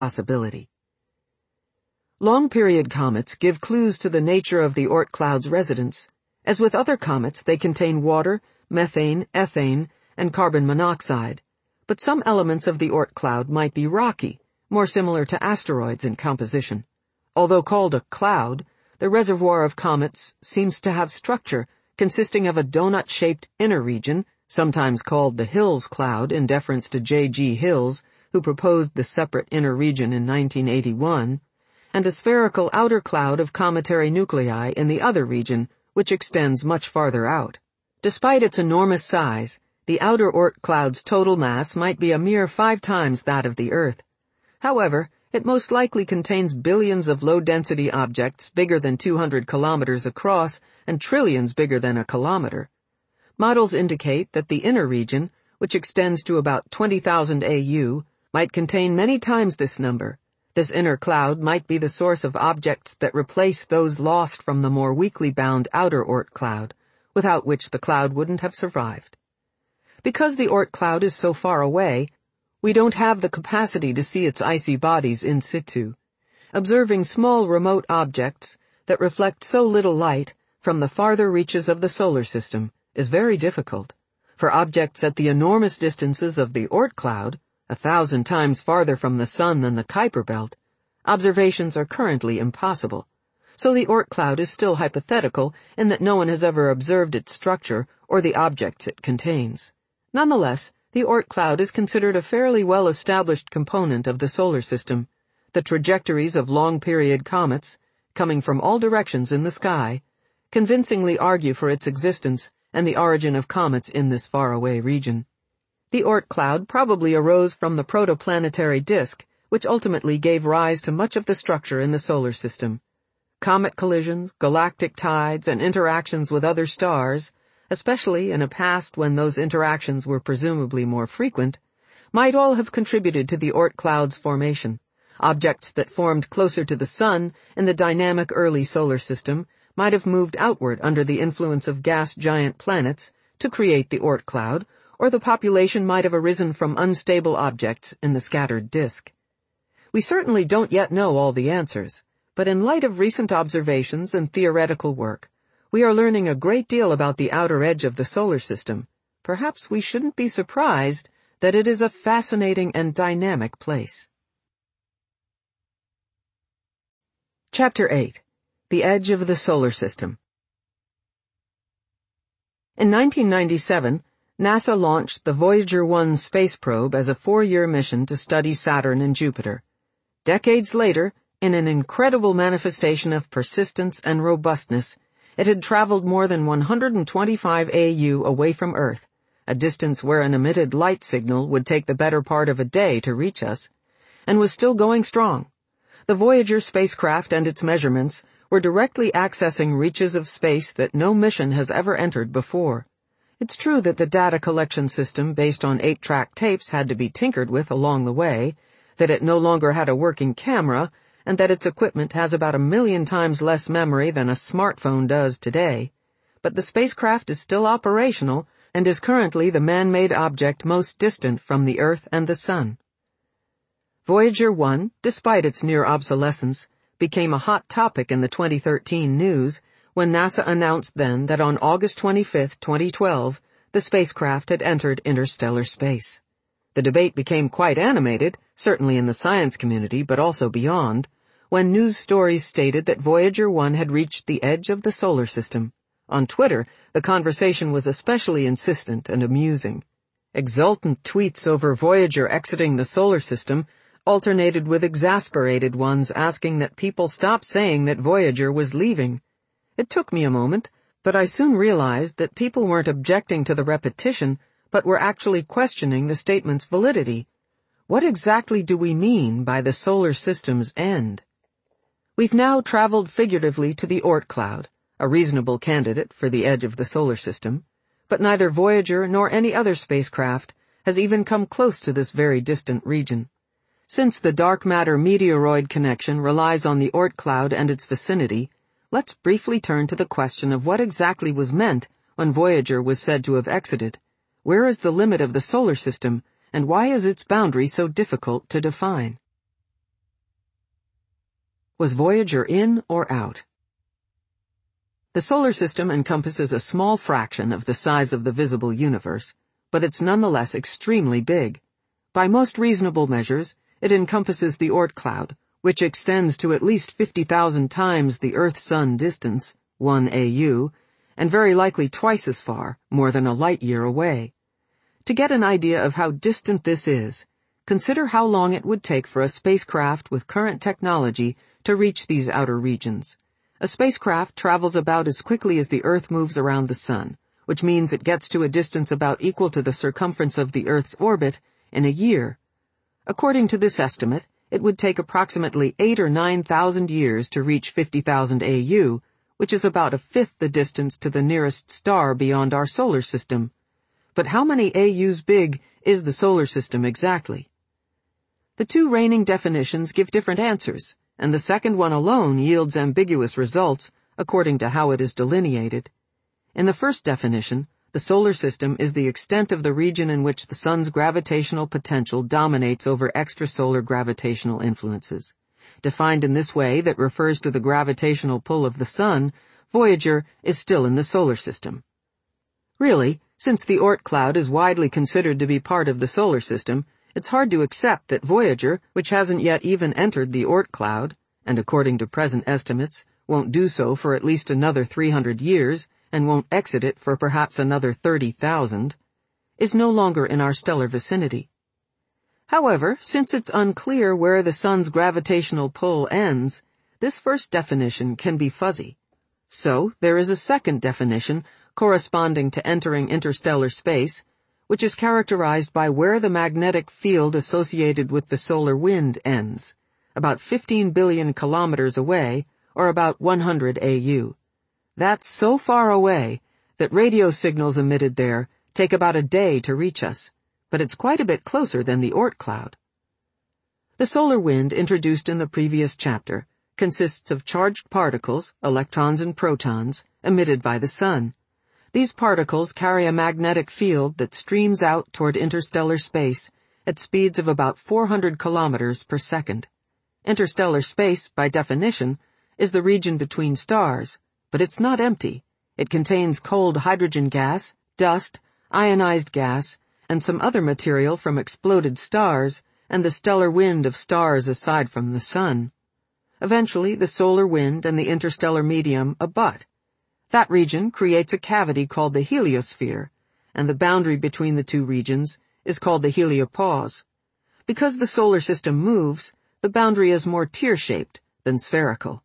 possibility. Long-period comets give clues to the nature of the Oort cloud's residence. As with other comets, they contain water, methane, ethane, and carbon monoxide. But some elements of the Oort cloud might be rocky, more similar to asteroids in composition. Although called a cloud, the reservoir of comets seems to have structure consisting of a donut-shaped inner region, sometimes called the Hills cloud in deference to J.G. Hills, who proposed the separate inner region in 1981, and a spherical outer cloud of cometary nuclei in the other region, which extends much farther out. Despite its enormous size, the outer Oort cloud's total mass might be a mere 5 times that of the Earth. However, it most likely contains billions of low-density objects bigger than 200 kilometers across and trillions bigger than a kilometer. Models indicate that the inner region, which extends to about 20,000 AU, might contain many times this number. This inner cloud might be the source of objects that replace those lost from the more weakly bound outer Oort cloud, without which the cloud wouldn't have survived. Because the Oort cloud is so far away, we don't have the capacity to see its icy bodies in situ. Observing small remote objects that reflect so little light from the farther reaches of the solar system is very difficult. For objects at the enormous distances of the Oort cloud, 1,000 times farther from the Sun than the Kuiper Belt, observations are currently impossible. So the Oort cloud is still hypothetical in that no one has ever observed its structure or the objects it contains. Nonetheless, the Oort cloud is considered a fairly well-established component of the solar system. The trajectories of long-period comets, coming from all directions in the sky, convincingly argue for its existence and the origin of comets in this faraway region. The Oort cloud probably arose from the protoplanetary disk, which ultimately gave rise to much of the structure in the solar system. Comet collisions, galactic tides, and interactions with other stars, especially in a past when those interactions were presumably more frequent, might all have contributed to the Oort cloud's formation. Objects that formed closer to the Sun in the dynamic early solar system might have moved outward under the influence of gas giant planets to create the Oort cloud, or the population might have arisen from unstable objects in the scattered disk. We certainly don't yet know all the answers, but in light of recent observations and theoretical work, we are learning a great deal about the outer edge of the solar system. Perhaps we shouldn't be surprised that it is a fascinating and dynamic place. Chapter 8. The Edge of the Solar System. In 1997, NASA launched the Voyager 1 space probe as a 4-year mission to study Saturn and Jupiter. Decades later, in an incredible manifestation of persistence and robustness, it had traveled more than 125 AU away from Earth, a distance where an emitted light signal would take the better part of a day to reach us, and was still going strong. The Voyager spacecraft and its measurements were directly accessing reaches of space that no mission has ever entered before. It's true that the data collection system based on 8-track tapes had to be tinkered with along the way, that it no longer had a working camera, and that its equipment has about 1 million times less memory than a smartphone does today. But the spacecraft is still operational and is currently the man-made object most distant from the Earth and the Sun. Voyager 1, despite its near obsolescence, became a hot topic in the 2013 news when NASA announced then that on August 25, 2012, the spacecraft had entered interstellar space. The debate became quite animated, certainly in the science community but also beyond, when news stories stated that Voyager 1 had reached the edge of the solar system. On Twitter, the conversation was especially insistent and amusing. Exultant tweets over Voyager exiting the solar system alternated with exasperated ones asking that people stop saying that Voyager was leaving. It took me a moment, but I soon realized that people weren't objecting to the repetition, but were actually questioning the statement's validity. What exactly do we mean by the solar system's end? We've now traveled figuratively to the Oort cloud, a reasonable candidate for the edge of the solar system, but neither Voyager nor any other spacecraft has even come close to this very distant region. Since the dark matter meteoroid connection relies on the Oort cloud and its vicinity, let's briefly turn to the question of what exactly was meant when Voyager was said to have exited. Where is the limit of the solar system, and why is its boundary so difficult to define? Was Voyager in or out? The solar system encompasses a small fraction of the size of the visible universe, but it's nonetheless extremely big. By most reasonable measures, it encompasses the Oort cloud, which extends to at least 50,000 times the Earth-Sun distance, 1 AU, and very likely twice as far, more than a light-year away. To get an idea of how distant this is, consider how long it would take for a spacecraft with current technology to reach these outer regions. A spacecraft travels about as quickly as the Earth moves around the Sun, which means it gets to a distance about equal to the circumference of the Earth's orbit in a year. According to this estimate, it would take approximately 8 or 9,000 years to reach 50,000 AU, which is about a fifth the distance to the nearest star beyond our solar system. But how many AUs big is the solar system exactly? The two reigning definitions give different answers, and the second one alone yields ambiguous results according to how it is delineated. In the first definition, the solar system is the extent of the region in which the Sun's gravitational potential dominates over extrasolar gravitational influences. Defined in this way that refers to the gravitational pull of the Sun, Voyager is still in the solar system. Really, since the Oort cloud is widely considered to be part of the solar system, it's hard to accept that Voyager, which hasn't yet even entered the Oort cloud, and according to present estimates, won't do so for at least another 300 years, and won't exit it for perhaps another 30,000, is no longer in our stellar vicinity. However, since it's unclear where the Sun's gravitational pull ends, this first definition can be fuzzy. So, there is a second definition corresponding to entering interstellar space, which is characterized by where the magnetic field associated with the solar wind ends, about 15 billion kilometers away, or about 100 AU. That's so far away that radio signals emitted there take about a day to reach us, but it's quite a bit closer than the Oort cloud. The solar wind introduced in the previous chapter consists of charged particles, electrons and protons, emitted by the Sun. These particles carry a magnetic field that streams out toward interstellar space at speeds of about 400 kilometers per second. Interstellar space, by definition, is the region between stars, but it's not empty. It contains cold hydrogen gas, dust, ionized gas, and some other material from exploded stars, and the stellar wind of stars aside from the Sun. Eventually, the solar wind and the interstellar medium abut. That region creates a cavity called the heliosphere, and the boundary between the two regions is called the heliopause. Because the solar system moves, the boundary is more tear-shaped than spherical.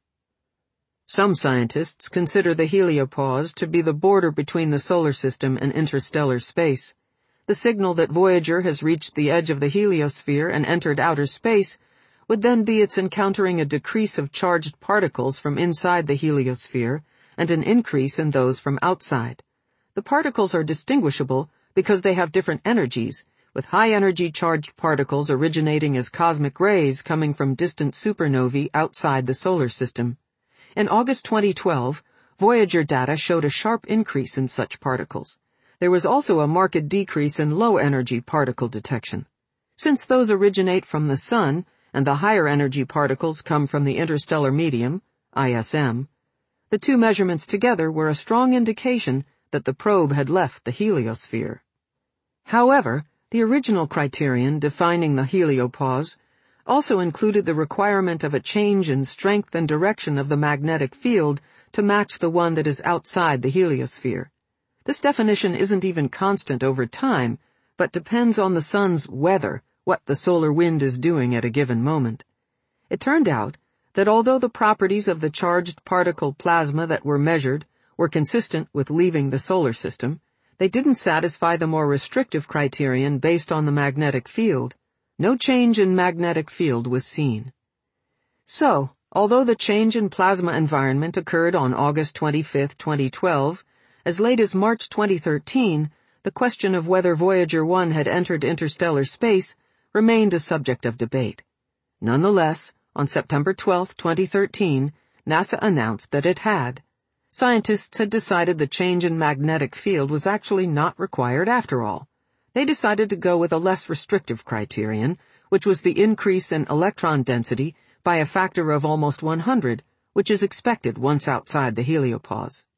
Some scientists consider the heliopause to be the border between the solar system and interstellar space. The signal that Voyager has reached the edge of the heliosphere and entered outer space would then be its encountering a decrease of charged particles from inside the heliosphere and an increase in those from outside. The particles are distinguishable because they have different energies, with high-energy charged particles originating as cosmic rays coming from distant supernovae outside the solar system. In August 2012, Voyager data showed a sharp increase in such particles. There was also a marked decrease in low-energy particle detection. Since those originate from the Sun, and the higher-energy particles come from the interstellar medium, ISM, the two measurements together were a strong indication that the probe had left the heliosphere. However, the original criterion defining the heliopause also included the requirement of a change in strength and direction of the magnetic field to match the one that is outside the heliosphere. This definition isn't even constant over time, but depends on the Sun's weather, what the solar wind is doing at a given moment. It turned out that although the properties of the charged particle plasma that were measured were consistent with leaving the solar system, they didn't satisfy the more restrictive criterion based on the magnetic field. No change in magnetic field was seen. So, although the change in plasma environment occurred on August 25, 2012, as late as March 2013, the question of whether Voyager 1 had entered interstellar space remained a subject of debate. Nonetheless, on September 12, 2013, NASA announced that it had. Scientists had decided the change in magnetic field was actually not required after all. They decided to go with a less restrictive criterion, which was the increase in electron density by a factor of almost 100, which is expected once outside the heliopause.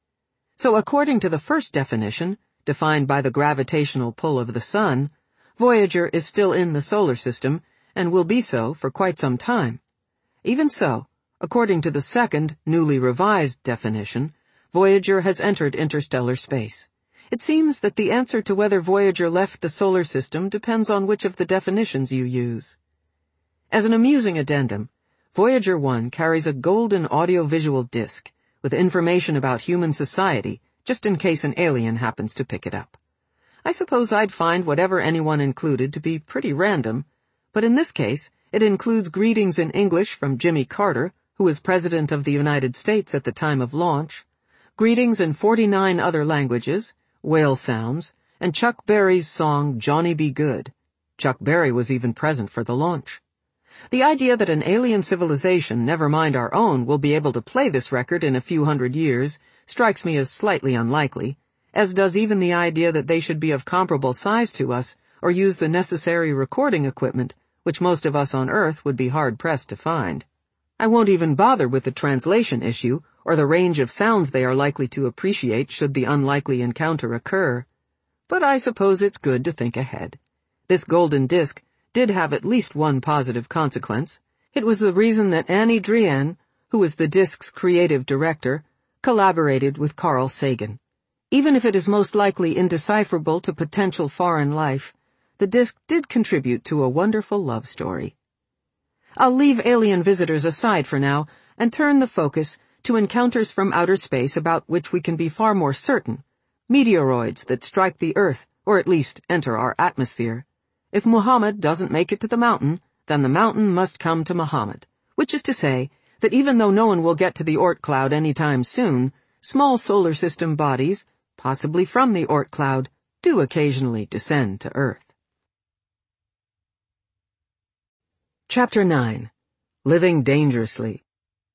So according to the first definition, defined by the gravitational pull of the Sun, Voyager is still in the solar system and will be so for quite some time. Even so, according to the second, newly revised definition, Voyager has entered interstellar space. It seems that the answer to whether Voyager left the solar system depends on which of the definitions you use. As an amusing addendum, Voyager 1 carries a golden audiovisual disc with information about human society, just in case an alien happens to pick it up. I suppose I'd find whatever anyone included to be pretty random, but in this case, it includes greetings in English from Jimmy Carter, who was President of the United States at the time of launch, greetings in 49 other languages, whale sounds, and Chuck Berry's song Johnny Be Good. Chuck Berry was even present for the launch. The idea that an alien civilization, never mind our own, will be able to play this record in a few hundred years strikes me as slightly unlikely, as does even the idea that they should be of comparable size to us or use the necessary recording equipment, which most of us on Earth would be hard-pressed to find. I won't even bother with the translation issue or the range of sounds they are likely to appreciate should the unlikely encounter occur. But I suppose it's good to think ahead. This golden disc did have at least one positive consequence. It was the reason that Annie Drian, who was the disc's creative director, collaborated with Carl Sagan. Even if it is most likely indecipherable to potential foreign life, the disc did contribute to a wonderful love story. I'll leave alien visitors aside for now and turn the focus to encounters from outer space about which we can be far more certain, meteoroids that strike the Earth, or at least enter our atmosphere. If Muhammad doesn't make it to the mountain, then the mountain must come to Muhammad, which is to say that even though no one will get to the Oort cloud any time soon, small solar system bodies, possibly from the Oort cloud, do occasionally descend to Earth. Chapter 9. Living Dangerously.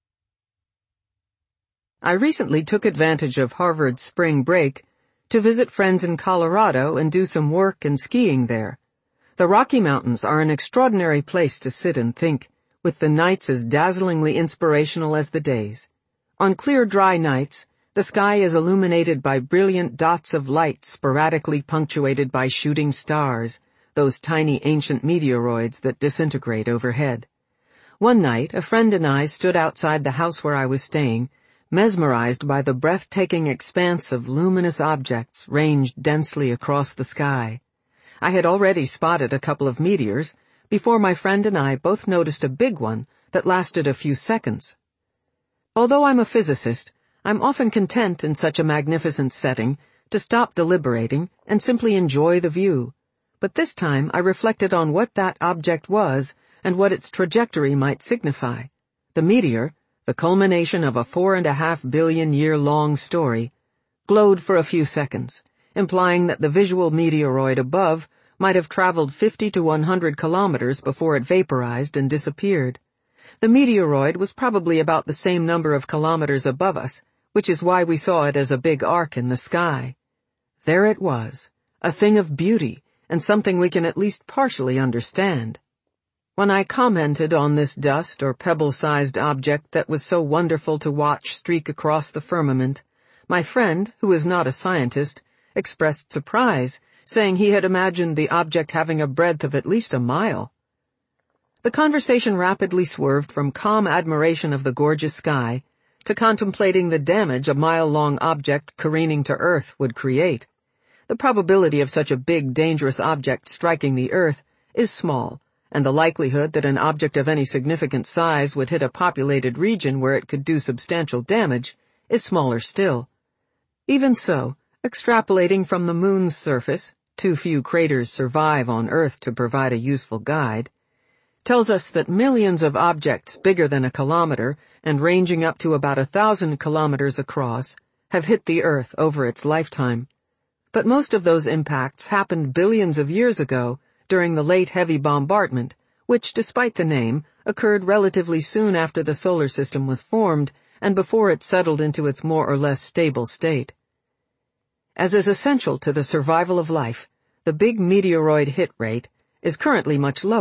I recently took advantage of Harvard's spring break to visit friends in Colorado and do some work and skiing there. The Rocky Mountains are an extraordinary place to sit and think, with the nights as dazzlingly inspirational as the days. On clear, dry nights, the sky is illuminated by brilliant dots of light sporadically punctuated by shooting stars, those tiny ancient meteoroids that disintegrate overhead. One night, a friend and I stood outside the house where I was staying, mesmerized by the breathtaking expanse of luminous objects ranged densely across the sky. I had already spotted a couple of meteors before my friend and I both noticed a big one that lasted a few seconds. Although I'm a physicist, I'm often content in such a magnificent setting to stop deliberating and simply enjoy the view. But this time I reflected on what that object was and what its trajectory might signify. The meteor, the culmination of a 4.5 billion year long story, glowed for a few seconds, implying that the visual meteoroid above might have traveled 50 to 100 kilometers before it vaporized and disappeared. The meteoroid was probably about the same number of kilometers above us, which is why we saw it as a big arc in the sky. There it was, a thing of beauty, and something we can at least partially understand. When I commented on this dust or pebble-sized object that was so wonderful to watch streak across the firmament, my friend, who is not a scientist, expressed surprise, saying he had imagined the object having a breadth of at least a mile. The conversation rapidly swerved from calm admiration of the gorgeous sky to contemplating the damage a mile-long object careening to Earth would create. The probability of such a big, dangerous object striking the Earth is small, and the likelihood that an object of any significant size would hit a populated region where it could do substantial damage is smaller still. Even so, extrapolating from the Moon's surface, too few craters survive on Earth to provide a useful guide, tells us that millions of objects bigger than a kilometer and ranging up to about 1,000 kilometers across have hit the Earth over its lifetime. But most of those impacts happened billions of years ago during the late heavy bombardment, which, despite the name, occurred relatively soon after the solar system was formed and before it settled into its more or less stable state. As is essential to the survival of life, the big meteoroid hit rate is currently much lower,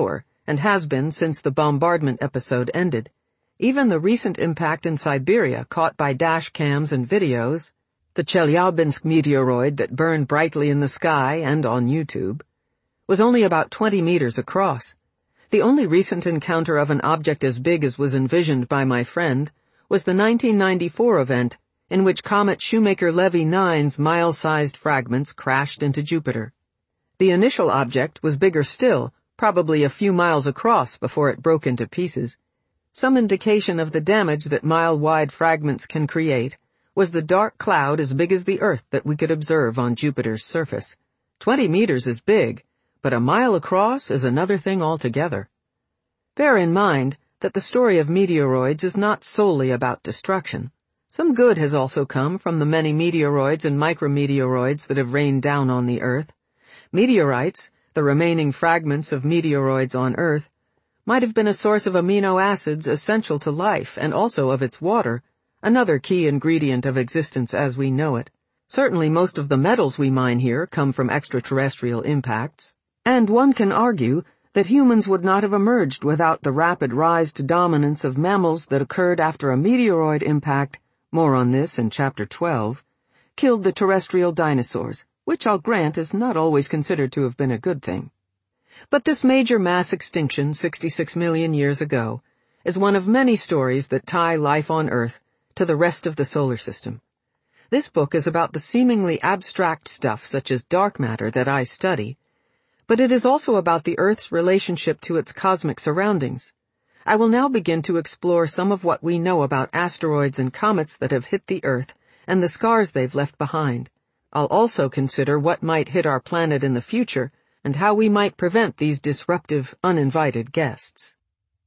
and has been since the bombardment episode ended. Even the recent impact in Siberia caught by dash cams and videos, the Chelyabinsk meteoroid that burned brightly in the sky and on YouTube, was only about 20 meters across. The only recent encounter of an object as big as was envisioned by my friend was the 1994 event in which comet Shoemaker-Levy 9's mile-sized fragments crashed into Jupiter. The initial object was bigger still, probably a few miles across before it broke into pieces. Some indication of the damage that mile-wide fragments can create was the dark cloud as big as the Earth that we could observe on Jupiter's surface. 20 meters is big, but a mile across is another thing altogether. Bear in mind that the story of meteoroids is not solely about destruction. Some good has also come from the many meteoroids and micrometeoroids that have rained down on the Earth. Meteorites, the remaining fragments of meteoroids on Earth, might have been a source of amino acids essential to life and also of its water, another key ingredient of existence as we know it. Certainly most of the metals we mine here come from extraterrestrial impacts, and one can argue that humans would not have emerged without the rapid rise to dominance of mammals that occurred after a meteoroid impact, more on this in Chapter 12, killed the terrestrial dinosaurs, which I'll grant is not always considered to have been a good thing. But this major mass extinction 66 million years ago is one of many stories that tie life on Earth to the rest of the solar system. This book is about the seemingly abstract stuff such as dark matter that I study, but it is also about the Earth's relationship to its cosmic surroundings. I will now begin to explore some of what we know about asteroids and comets that have hit the Earth and the scars they've left behind. I'll also consider what might hit our planet in the future and how we might prevent these disruptive, uninvited guests.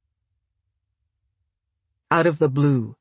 Out of the blue.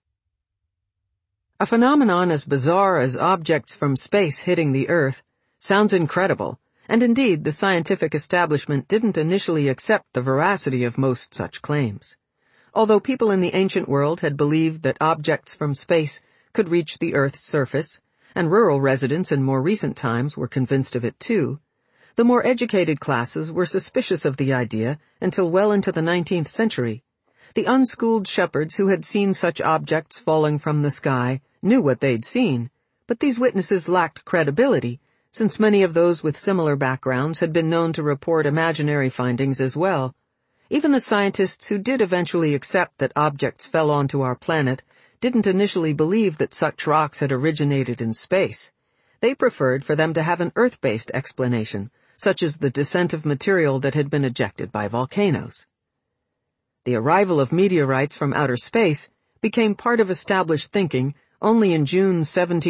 A phenomenon as bizarre as objects from space hitting the Earth sounds incredible, and indeed the scientific establishment didn't initially accept the veracity of most such claims. Although people in the ancient world had believed that objects from space could reach the Earth's surface, and rural residents in more recent times were convinced of it too, the more educated classes were suspicious of the idea until well into the 19th century. The unschooled shepherds who had seen such objects falling from the sky knew what they'd seen, but these witnesses lacked credibility, since many of those with similar backgrounds had been known to report imaginary findings as well. Even the scientists who did eventually accept that objects fell onto our planet didn't initially believe that such rocks had originated in space. They preferred for them to have an Earth-based explanation, such as the descent of material that had been ejected by volcanoes. The arrival of meteorites from outer space became part of established thinking only in June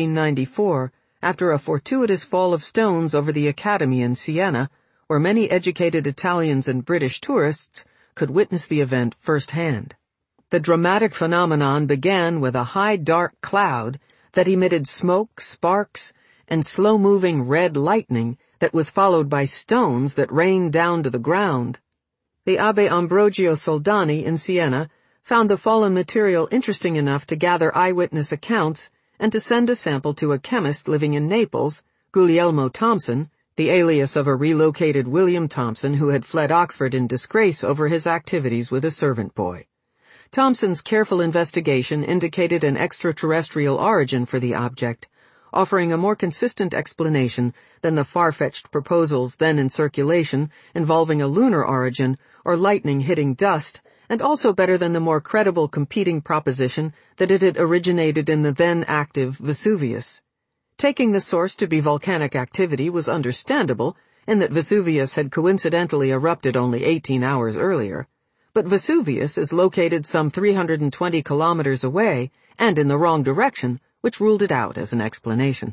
1794, after a fortuitous fall of stones over the Academy in Siena, where many educated Italians and British tourists could witness the event firsthand. The dramatic phenomenon began with a high dark cloud that emitted smoke, sparks, and slow-moving red lightning that was followed by stones that rained down to the ground. The Abbe Ambrogio Soldani in Siena found the fallen material interesting enough to gather eyewitness accounts and to send a sample to a chemist living in Naples, Guglielmo Thomson, the alias of a relocated William Thomson who had fled Oxford in disgrace over his activities with a servant boy. Thomson's careful investigation indicated an extraterrestrial origin for the object, offering a more consistent explanation than the far-fetched proposals then in circulation involving a lunar origin or lightning hitting dust, and also better than the more credible competing proposition that it had originated in the then-active Vesuvius. Taking the source to be volcanic activity was understandable, in that Vesuvius had coincidentally erupted only 18 hours earlier, but Vesuvius is located some 320 kilometers away and in the wrong direction, which ruled it out as an explanation.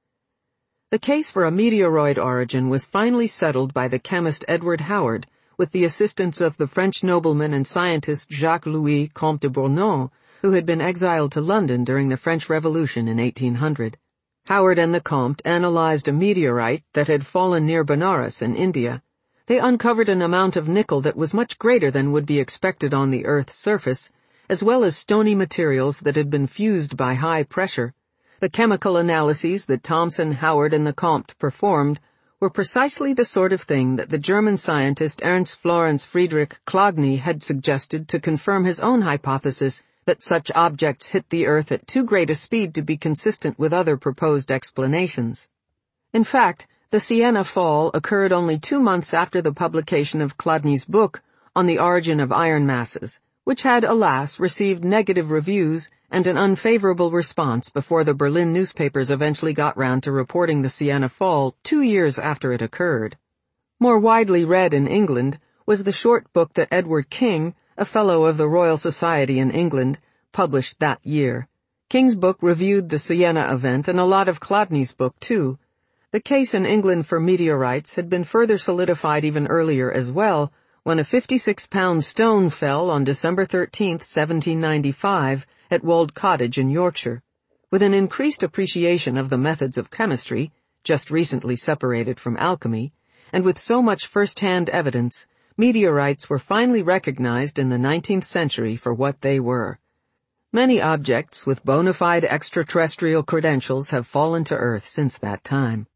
The case for a meteoroid origin was finally settled by the chemist Edward Howard, with the assistance of the French nobleman and scientist Jacques-Louis Comte de Bournon, who had been exiled to London during the French Revolution in 1800. Howard and the Comte analyzed a meteorite that had fallen near Benares in India. They uncovered an amount of nickel that was much greater than would be expected on the Earth's surface, as well as stony materials that had been fused by high pressure. The chemical analyses that Thomson, Howard, and the Comte performed were precisely the sort of thing that the German scientist Ernst Florenz Friedrich Chladni had suggested to confirm his own hypothesis that such objects hit the Earth at too great a speed to be consistent with other proposed explanations. In fact, the Siena fall occurred only 2 months after the publication of Chladni's book on the origin of iron masses, which had, alas, received negative reviews and an unfavorable response before the Berlin newspapers eventually got round to reporting the Siena fall 2 years after it occurred. More widely read in England was the short book that Edward King, a Fellow of the Royal Society in England, published that year. King's book reviewed the Siena event and a lot of Chladni's book, too. The case in England for meteorites had been further solidified even earlier as well, when a 56-pound stone fell on December 13, 1795, at Wold Cottage in Yorkshire. With an increased appreciation of the methods of chemistry, just recently separated from alchemy, and with so much first-hand evidence, meteorites were finally recognized in the 19th century for what they were. Many objects with bona fide extraterrestrial credentials have fallen to Earth since that time.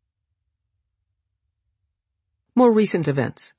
More recent events.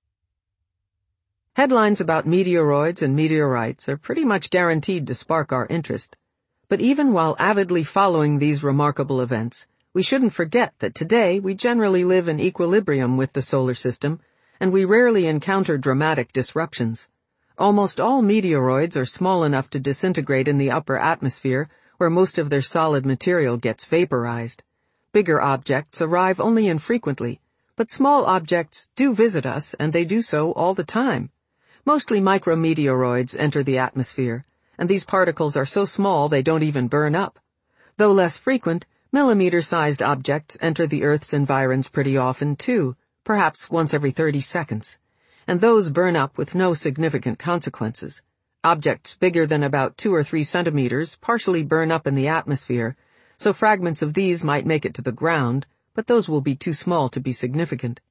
Headlines about meteoroids and meteorites are pretty much guaranteed to spark our interest. But even while avidly following these remarkable events, we shouldn't forget that today we generally live in equilibrium with the solar system, and we rarely encounter dramatic disruptions. Almost all meteoroids are small enough to disintegrate in the upper atmosphere, where most of their solid material gets vaporized. Bigger objects arrive only infrequently, but small objects do visit us, and they do so all the time. Mostly micrometeoroids enter the atmosphere, and these particles are so small they don't even burn up. Though less frequent, millimeter-sized objects enter the Earth's environs pretty often, too, perhaps once every 30 seconds. And those burn up with no significant consequences. Objects bigger than about 2 or 3 centimeters partially burn up in the atmosphere, so fragments of these might make it to the ground, but those will be too small to be significant.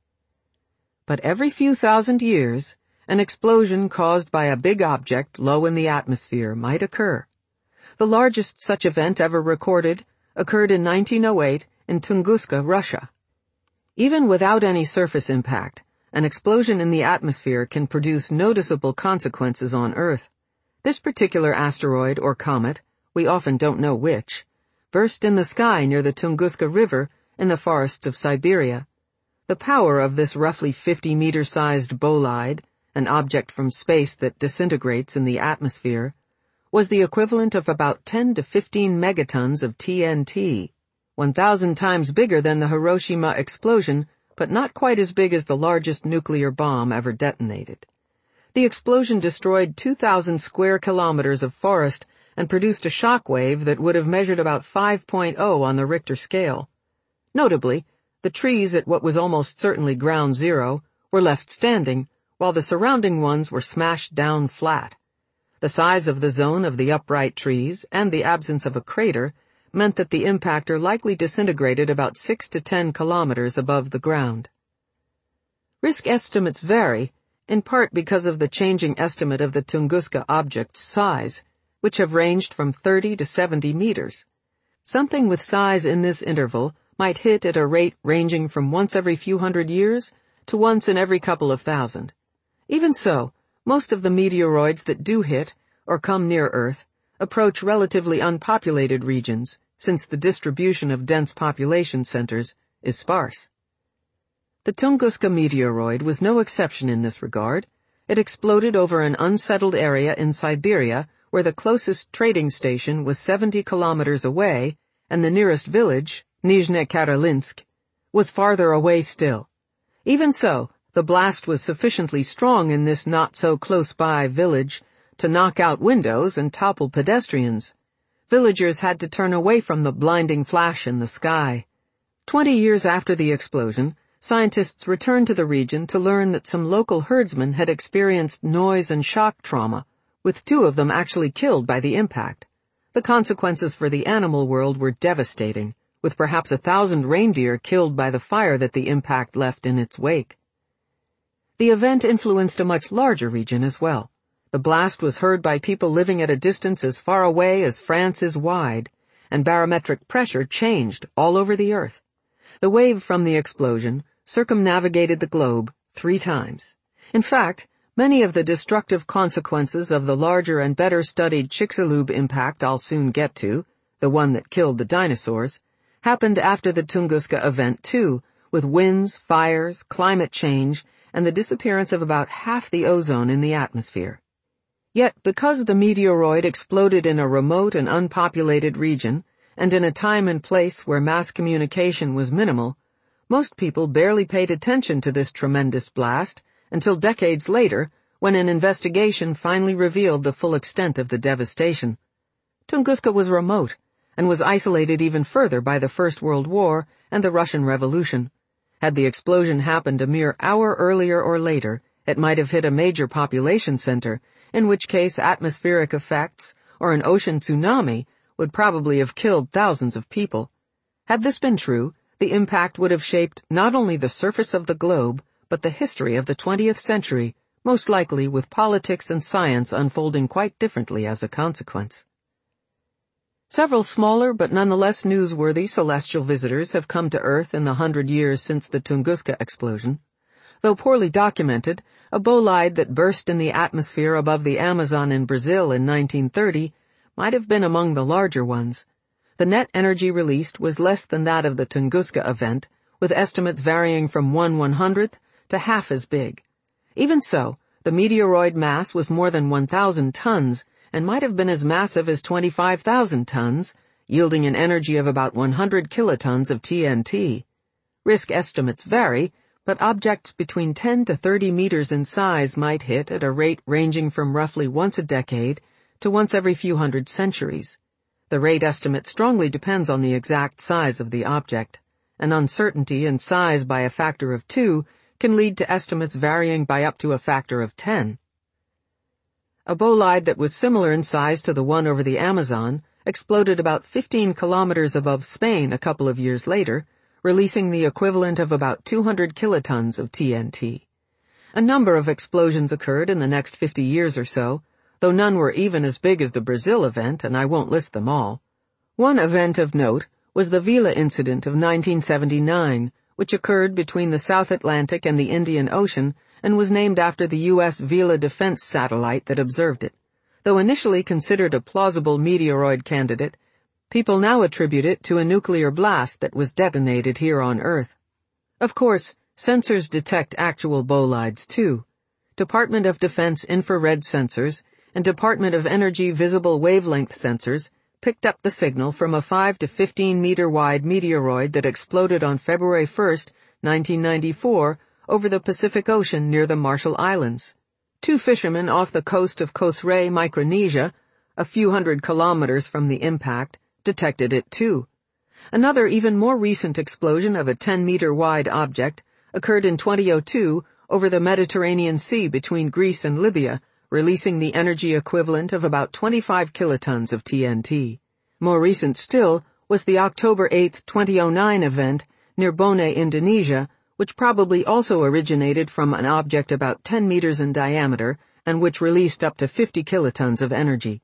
But every few thousand years, an explosion caused by a big object low in the atmosphere might occur. The largest such event ever recorded occurred in 1908 in Tunguska, Russia. Even without any surface impact, an explosion in the atmosphere can produce noticeable consequences on Earth. This particular asteroid or comet, we often don't know which, burst in the sky near the Tunguska River in the forests of Siberia. The power of this roughly 50-meter-sized bolide, an object from space that disintegrates in the atmosphere, was the equivalent of about 10 to 15 megatons of TNT, 1,000 times bigger than the Hiroshima explosion, but not quite as big as the largest nuclear bomb ever detonated. The explosion destroyed 2,000 square kilometers of forest and produced a shock wave that would have measured about 5.0 on the Richter scale. Notably, the trees at what was almost certainly ground zero were left standing, while the surrounding ones were smashed down flat. The size of the zone of the upright trees and the absence of a crater meant that the impactor likely disintegrated about 6 to 10 kilometers above the ground. Risk estimates vary, in part because of the changing estimate of the Tunguska object's size, which have ranged from 30 to 70 meters. Something with size in this interval might hit at a rate ranging from once every few hundred years to once in every couple of thousand. Even so, most of the meteoroids that do hit, or come near Earth, approach relatively unpopulated regions, since the distribution of dense population centers is sparse. The Tunguska meteoroid was no exception in this regard. It exploded over an unsettled area in Siberia, where the closest trading station was 70 kilometers away, and the nearest village, Nizhny Karolinsk, was farther away still. Even so, the blast was sufficiently strong in this not-so-close-by village to knock out windows and topple pedestrians. Villagers had to turn away from the blinding flash in the sky. 20 years after the explosion, scientists returned to the region to learn that some local herdsmen had experienced noise and shock trauma, with 2 of them actually killed by the impact. The consequences for the animal world were devastating, with perhaps 1,000 reindeer killed by the fire that the impact left in its wake. The event influenced a much larger region as well. The blast was heard by people living at a distance as far away as France is wide, and barometric pressure changed all over the Earth. The wave from the explosion circumnavigated the globe 3 times. In fact, many of the destructive consequences of the larger and better studied Chicxulub impact I'll soon get to, the one that killed the dinosaurs, happened after the Tunguska event too, with winds, fires, climate change, and the disappearance of about half the ozone in the atmosphere. Yet, because the meteoroid exploded in a remote and unpopulated region, and in a time and place where mass communication was minimal, most people barely paid attention to this tremendous blast until decades later, when an investigation finally revealed the full extent of the devastation. Tunguska was remote, and was isolated even further by the First World War and the Russian Revolution. Had the explosion happened a mere hour earlier or later, it might have hit a major population center, in which case atmospheric effects or an ocean tsunami would probably have killed thousands of people. Had this been true, the impact would have shaped not only the surface of the globe, but the history of the 20th century, most likely with politics and science unfolding quite differently as a consequence. Several smaller but nonetheless newsworthy celestial visitors have come to Earth in the 100 years since the Tunguska explosion. Though poorly documented, a bolide that burst in the atmosphere above the Amazon in Brazil in 1930 might have been among the larger ones. The net energy released was less than that of the Tunguska event, with estimates varying from 1/100th to half as big. Even so, the meteoroid mass was more than 1,000 tons, and might have been as massive as 25,000 tons, yielding an energy of about 100 kilotons of TNT. Risk estimates vary, but objects between 10 to 30 meters in size might hit at a rate ranging from roughly once a decade to once every few hundred centuries. The rate estimate strongly depends on the exact size of the object. An uncertainty in size by a factor of 2 can lead to estimates varying by up to a factor of 10. A bolide that was similar in size to the one over the Amazon exploded about 15 kilometers above Spain a couple of years later, releasing the equivalent of about 200 kilotons of TNT. A number of explosions occurred in the next 50 years or so, though none were even as big as the Brazil event, and I won't list them all. One event of note was the Vela incident of 1979, which occurred between the South Atlantic and the Indian Ocean and was named after the U.S. Vela defense satellite that observed it. Though initially considered a plausible meteoroid candidate, people now attribute it to a nuclear blast that was detonated here on Earth. Of course, sensors detect actual bolides too. Department of Defense infrared sensors and Department of Energy visible wavelength sensors picked up the signal from a 5 to 15 meter wide meteoroid that exploded on February 1, 1994, over the Pacific Ocean near the Marshall Islands. 2 fishermen off the coast of Kosrae, Micronesia, a few hundred kilometers from the impact, detected it too. Another even more recent explosion of a 10-meter wide object occurred in 2002 over the Mediterranean Sea between Greece and Libya, releasing the energy equivalent of about 25 kilotons of TNT. More recent still was the October 8, 2009 event near Bone, Indonesia, which probably also originated from an object about 10 meters in diameter and which released up to 50 kilotons of energy.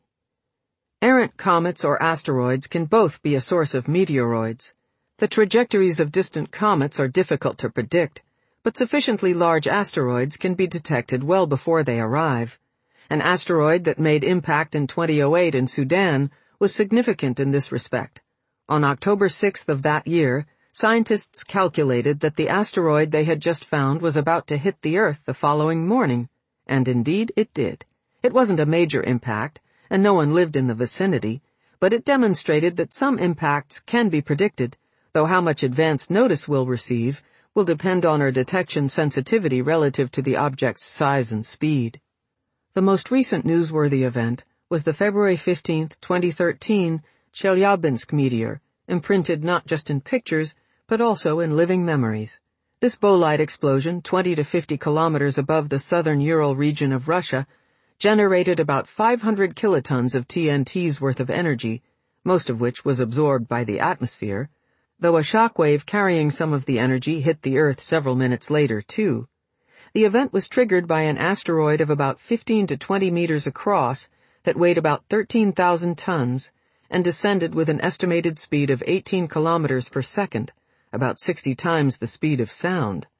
Errant comets or asteroids can both be a source of meteoroids. The trajectories of distant comets are difficult to predict, but sufficiently large asteroids can be detected well before they arrive. An asteroid that made impact in 2008 in Sudan was significant in this respect. On October 6th of that year, scientists calculated that the asteroid they had just found was about to hit the Earth the following morning, and indeed it did. It wasn't a major impact, and no one lived in the vicinity, but it demonstrated that some impacts can be predicted, though how much advance notice we'll receive will depend on our detection sensitivity relative to the object's size and speed. The most recent newsworthy event was the February 15, 2013 Chelyabinsk meteor, imprinted not just in pictures, but also in living memories. This bolide explosion, 20 to 50 kilometers above the southern Ural region of Russia, generated about 500 kilotons of TNT's worth of energy, most of which was absorbed by the atmosphere, though a shockwave carrying some of the energy hit the Earth several minutes later, too. The event was triggered by an asteroid of about 15 to 20 meters across that weighed about 13,000 tons and descended with an estimated speed of 18 kilometers per second, about 60 times the speed of sound.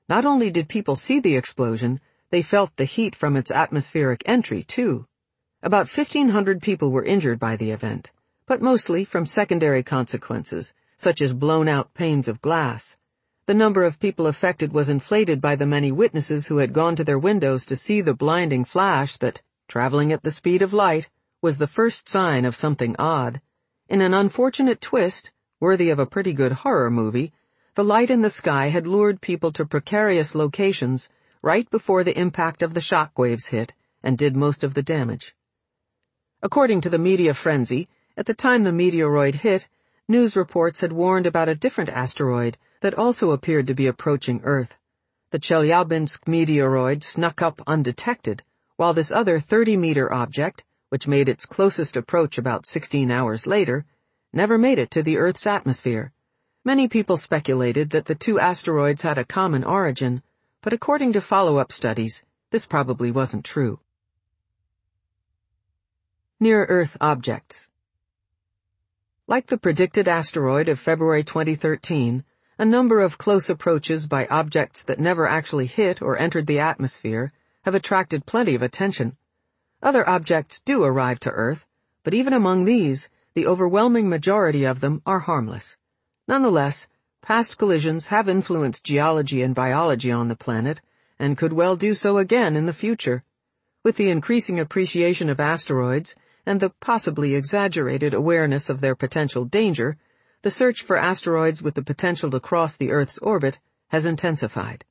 Not only did people see the explosion, they felt the heat from its atmospheric entry, too. About 1,500 people were injured by the event, but mostly from secondary consequences, such as blown-out panes of glass. The number of people affected was inflated by the many witnesses who had gone to their windows to see the blinding flash that, traveling at the speed of light, was the first sign of something odd. In an unfortunate twist, worthy of a pretty good horror movie, the light in the sky had lured people to precarious locations right before the impact of the shock waves hit and did most of the damage. According to the media frenzy, at the time the meteoroid hit, news reports had warned about a different asteroid that also appeared to be approaching Earth. The Chelyabinsk meteoroid snuck up undetected, while this other 30-meter object, which made its closest approach about 16 hours later, never made it to the Earth's atmosphere. Many people speculated that the two asteroids had a common origin, but according to follow-up studies, this probably wasn't true. Near-Earth objects. Like the predicted asteroid of February 2013, a number of close approaches by objects that never actually hit or entered the atmosphere have attracted plenty of attention. Other objects do arrive to Earth, but even among these, the overwhelming majority of them are harmless. Nonetheless, past collisions have influenced geology and biology on the planet, and could well do so again in the future. With the increasing appreciation of asteroids, and the possibly exaggerated awareness of their potential danger, the search for asteroids with the potential to cross the Earth's orbit has intensified.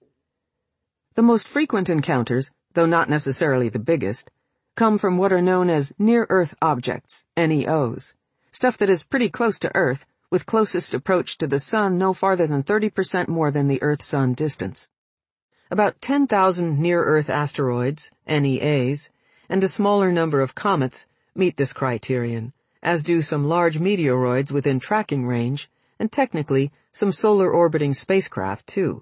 The most frequent encounters, though not necessarily the biggest, come from what are known as near-Earth objects, NEOs, stuff that is pretty close to Earth, with closest approach to the Sun no farther than 30% more than the Earth-Sun distance. About 10,000 near-Earth asteroids, NEAs, and a smaller number of comets meet this criterion, as do some large meteoroids within tracking range, and technically some solar-orbiting spacecraft, too.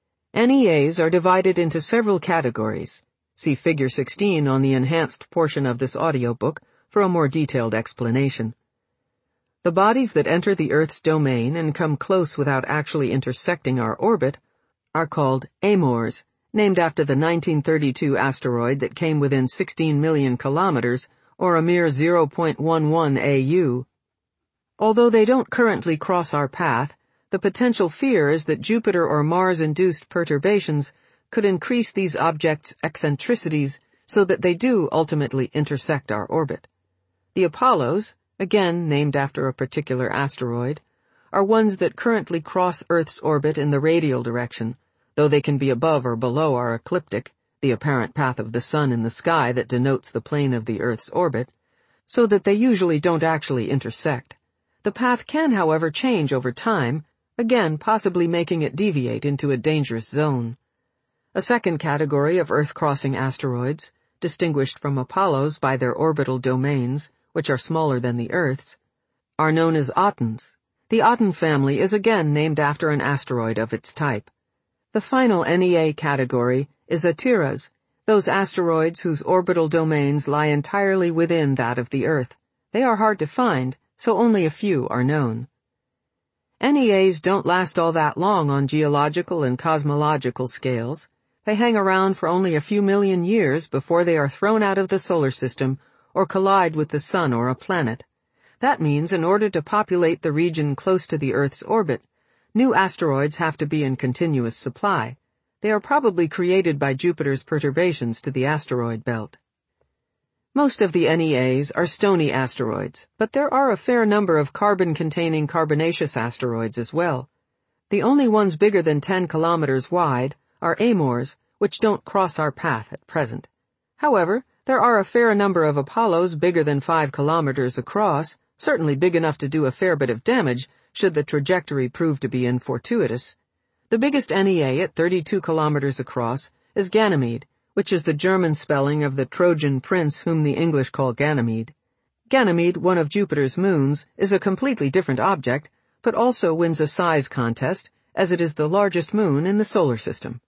NEAs are divided into several categories. See Figure 16 on the enhanced portion of this audiobook for a more detailed explanation. The bodies that enter the Earth's domain and come close without actually intersecting our orbit are called AMORs, named after the 1932 asteroid that came within 16 million kilometers, or a mere 0.11 AU. Although they don't currently cross our path, the potential fear is that Jupiter or Mars-induced perturbations could increase these objects' eccentricities so that they do ultimately intersect our orbit. The Apollos, again named after a particular asteroid, are ones that currently cross Earth's orbit in the radial direction, though they can be above or below our ecliptic, the apparent path of the Sun in the sky that denotes the plane of the Earth's orbit, so that they usually don't actually intersect. The path can, however, change over time, again possibly making it deviate into a dangerous zone. A second category of Earth-crossing asteroids, distinguished from Apollos by their orbital domains, which are smaller than the Earth's, are known as Ottons. The Otton family is again named after an asteroid of its type. The final NEA category is Atiras, those asteroids whose orbital domains lie entirely within that of the Earth. They are hard to find, so only a few are known. NEAs don't last all that long on geological and cosmological scales. They hang around for only a few million years before they are thrown out of the solar system or collide with the Sun or a planet. That means in order to populate the region close to the Earth's orbit, new asteroids have to be in continuous supply. They are probably created by Jupiter's perturbations to the asteroid belt. Most of the NEAs are stony asteroids, but there are a fair number of carbon-containing carbonaceous asteroids as well. The only ones bigger than 10 kilometers wide are AMORs, which don't cross our path at present. However, there are a fair number of Apollos bigger than 5 kilometers across, certainly big enough to do a fair bit of damage should the trajectory prove to be infortuitous. The biggest NEA at 32 kilometers across is Ganymede, which is the German spelling of the Trojan prince whom the English call Ganymede. Ganymede, one of Jupiter's moons, is a completely different object, but also wins a size contest, as it is the largest moon in the solar system.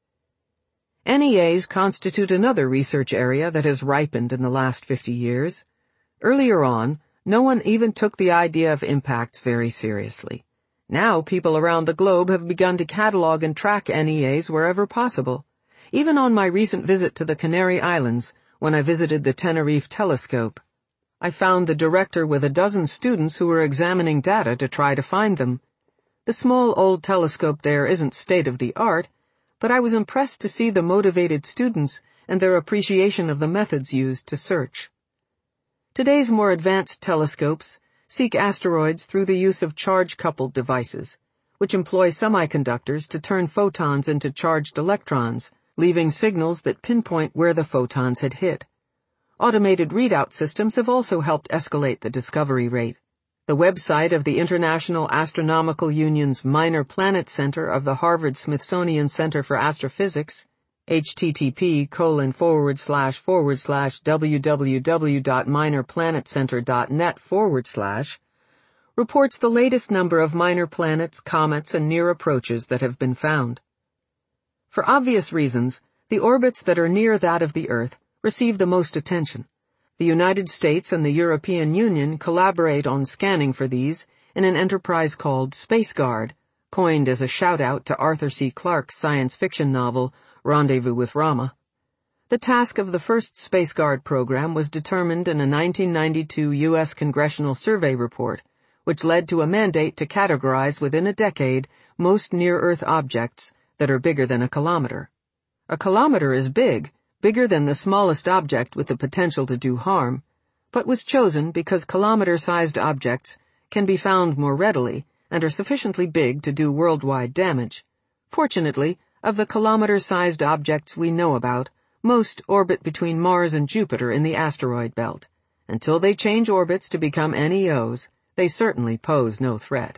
NEAs constitute another research area that has ripened in the last 50 years. Earlier on, no one even took the idea of impacts very seriously. Now people around the globe have begun to catalog and track NEAs wherever possible. Even on my recent visit to the Canary Islands, when I visited the Tenerife telescope, I found the director with a dozen students who were examining data to try to find them. The small old telescope there isn't state-of-the-art, but I was impressed to see the motivated students and their appreciation of the methods used to search. Today's more advanced telescopes seek asteroids through the use of charge-coupled devices, which employ semiconductors to turn photons into charged electrons, leaving signals that pinpoint where the photons had hit. Automated readout systems have also helped escalate the discovery rate. The website of the International Astronomical Union's Minor Planet Center of the Harvard-Smithsonian Center for Astrophysics, http://www.minorplanetcenter.net/, reports the latest number of minor planets, comets, and near approaches that have been found. For obvious reasons, the orbits that are near that of the Earth receive the most attention. The United States and the European Union collaborate on scanning for these in an enterprise called SpaceGuard, coined as a shout-out to Arthur C. Clarke's science fiction novel Rendezvous with Rama. The task of the first SpaceGuard program was determined in a 1992 U.S. Congressional Survey report, which led to a mandate to categorize within a decade most near-Earth objects that are bigger than a kilometer. A kilometer is bigger than the smallest object with the potential to do harm, but was chosen because kilometer-sized objects can be found more readily and are sufficiently big to do worldwide damage. Fortunately, of the kilometer-sized objects we know about, most orbit between Mars and Jupiter in the asteroid belt. Until they change orbits to become NEOs, they certainly pose no threat.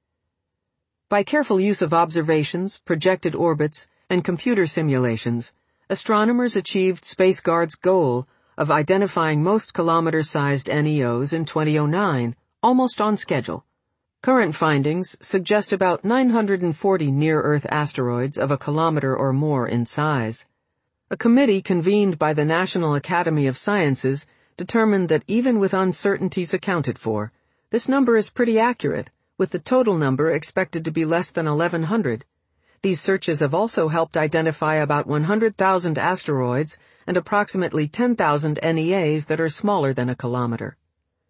By careful use of observations, projected orbits, and computer simulations, astronomers achieved SpaceGuard's goal of identifying most kilometer-sized NEOs in 2009, almost on schedule. Current findings suggest about 940 near-Earth asteroids of a kilometer or more in size. A committee convened by the National Academy of Sciences determined that even with uncertainties accounted for, this number is pretty accurate, with the total number expected to be less than 1,100. These searches have also helped identify about 100,000 asteroids and approximately 10,000 NEAs that are smaller than a kilometer.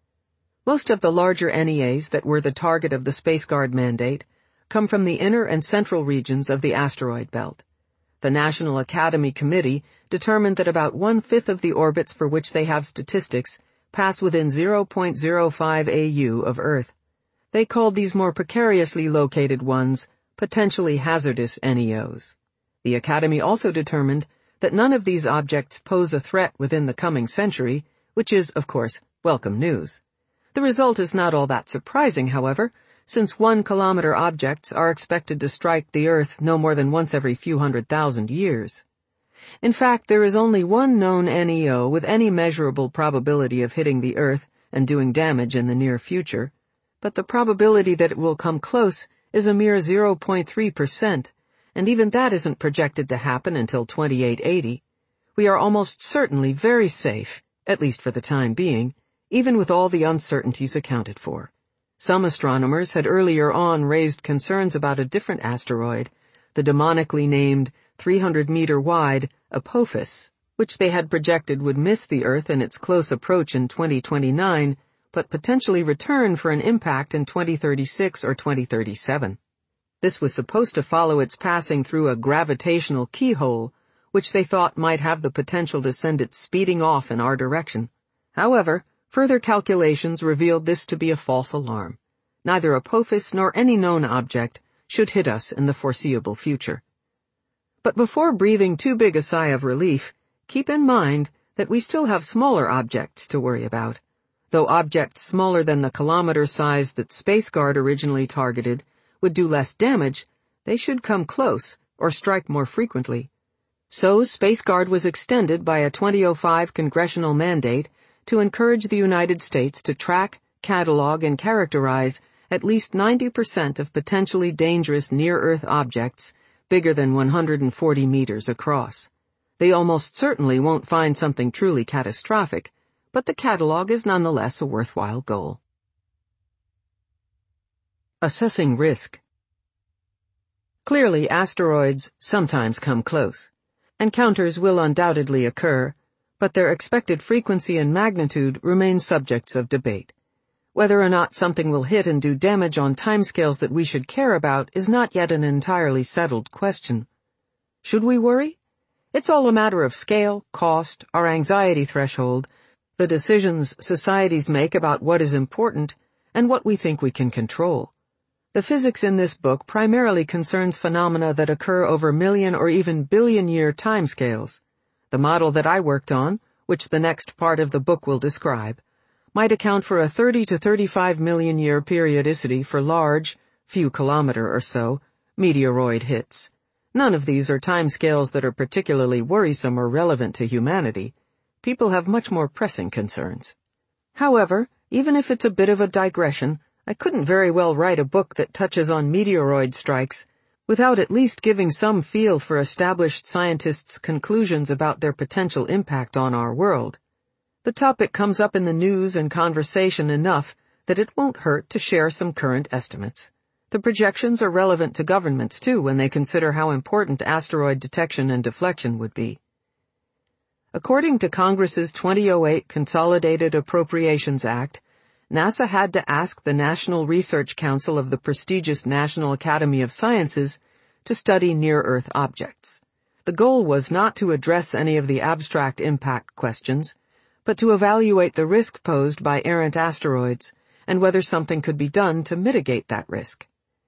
Most of the larger NEAs that were the target of the SpaceGuard mandate come from the inner and central regions of the asteroid belt. The National Academy Committee determined that about 1/5 of the orbits for which they have statistics pass within 0.05 AU of Earth. They called these more precariously located ones potentially hazardous NEOs. The Academy also determined that none of these objects pose a threat within the coming century, which is, of course, welcome news. The result is not all that surprising, however, since 1-kilometer objects are expected to strike the Earth no more than once every few 100,000 years. In fact, there is only one known NEO with any measurable probability of hitting the Earth and doing damage in the near future, but the probability that it will come close is a mere 0.3%, and even that isn't projected to happen until 2880. We are almost certainly very safe, at least for the time being, even with all the uncertainties accounted for. Some astronomers had earlier on raised concerns about a different asteroid, the demonically named 300-meter-wide Apophis, which they had projected would miss the Earth in its close approach in 2029, but potentially return for an impact in 2036 or 2037. This was supposed to follow its passing through a gravitational keyhole, which they thought might have the potential to send it speeding off in our direction. However, further calculations revealed this to be a false alarm. Neither Apophis nor any known object should hit us in the foreseeable future. But before breathing too big a sigh of relief, keep in mind that we still have smaller objects to worry about. Though objects smaller than the kilometer size that SpaceGuard originally targeted would do less damage, they should come close or strike more frequently. So SpaceGuard was extended by a 2005 congressional mandate to encourage the United States to track, catalog, and characterize at least 90% of potentially dangerous near-Earth objects bigger than 140 meters across. They almost certainly won't find something truly catastrophic, but the catalog is nonetheless a worthwhile goal. Assessing risk. Clearly, asteroids sometimes come close. Encounters will undoubtedly occur, but their expected frequency and magnitude remain subjects of debate. Whether or not something will hit and do damage on timescales that we should care about is not yet an entirely settled question. Should we worry? It's all a matter of scale, cost, our anxiety threshold, the decisions societies make about what is important, and what we think we can control. The physics in this book primarily concerns phenomena that occur over million or even billion-year timescales. The model that I worked on, which the next part of the book will describe, might account for a 30 to 35 million-year periodicity for large, few kilometer or so, meteoroid hits. None of these are timescales that are particularly worrisome or relevant to humanity. People have much more pressing concerns. However, even if it's a bit of a digression, I couldn't very well write a book that touches on meteoroid strikes without at least giving some feel for established scientists' conclusions about their potential impact on our world. The topic comes up in the news and conversation enough that it won't hurt to share some current estimates. The projections are relevant to governments, too, when they consider how important asteroid detection and deflection would be. According to Congress's 2008 Consolidated Appropriations Act, NASA had to ask the National Research Council of the prestigious National Academy of Sciences to study near-Earth objects. The goal was not to address any of the abstract impact questions, but to evaluate the risk posed by errant asteroids and whether something could be done to mitigate that risk.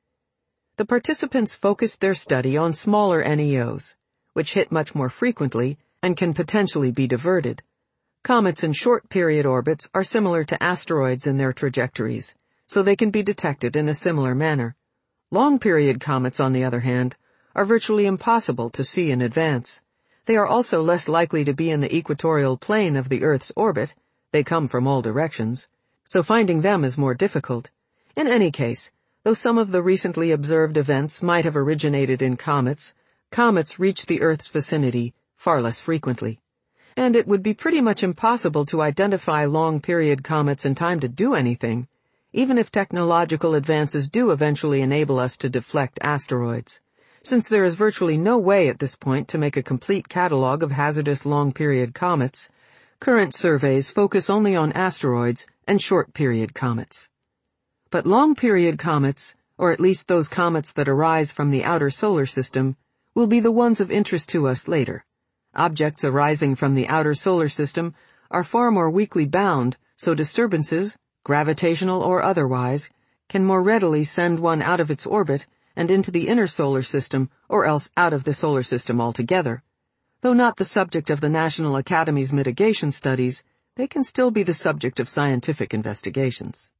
The participants focused their study on smaller NEOs, which hit much more frequently and can potentially be diverted. Comets in short-period orbits are similar to asteroids in their trajectories, so they can be detected in a similar manner. Long-period comets, on the other hand, are virtually impossible to see in advance. They are also less likely to be in the equatorial plane of the Earth's orbit. They come from all directions, so finding them is more difficult. In any case, though some of the recently observed events might have originated in comets reach the Earth's vicinity far less frequently. And it would be pretty much impossible to identify long-period comets in time to do anything, even if technological advances do eventually enable us to deflect asteroids, since there is virtually no way at this point to make a complete catalog of hazardous long-period comets. Current surveys focus only on asteroids and short-period comets. But long-period comets, or at least those comets that arise from the outer solar system, will be the ones of interest to us later. Objects arising from the outer solar system are far more weakly bound, so disturbances, gravitational or otherwise, can more readily send one out of its orbit and into the inner solar system, or else out of the solar system altogether. Though not the subject of the National Academy's mitigation studies, they can still be the subject of scientific investigations.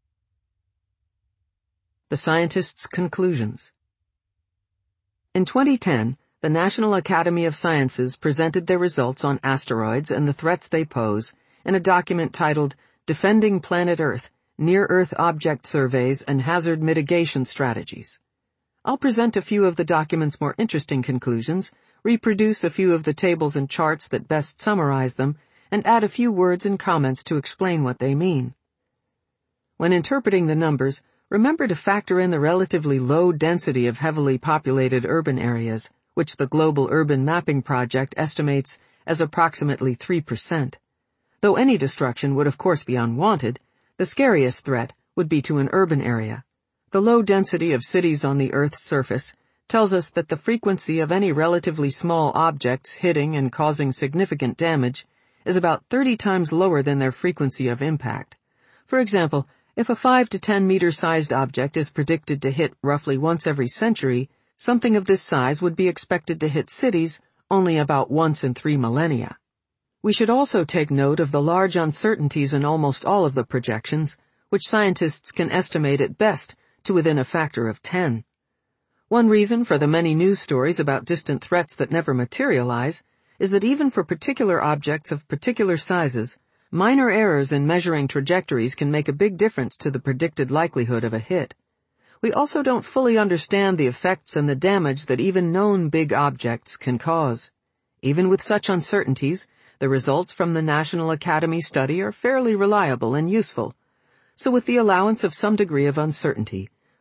The scientists' conclusions. In 2010, the National Academy of Sciences presented their results on asteroids and the threats they pose in a document titled Defending Planet Earth, Near-Earth Object Surveys and Hazard Mitigation Strategies. I'll present a few of the document's more interesting conclusions, reproduce a few of the tables and charts that best summarize them, and add a few words and comments to explain what they mean. When interpreting the numbers, remember to factor in the relatively low density of heavily populated urban areas, which the Global Urban Mapping Project estimates as approximately 3%. Though any destruction would of course be unwanted, the scariest threat would be to an urban area. The low density of cities on the Earth's surface tells us that the frequency of any relatively small objects hitting and causing significant damage is about 30 times lower than their frequency of impact. For example, if a 5 to 10 meter-sized object is predicted to hit roughly once every century, something of this size would be expected to hit cities only about once in 3 millennia. We should also take note of the large uncertainties in almost all of the projections, which scientists can estimate at best to within a factor of 10. One reason for the many news stories about distant threats that never materialize is that even for particular objects of particular sizes, minor errors in measuring trajectories can make a big difference to the predicted likelihood of a hit. We also don't fully understand the effects and the damage that even known big objects can cause. Even with such uncertainties, the results from the National Academy study are fairly reliable and useful. So with the allowance of some degree of uncertainty,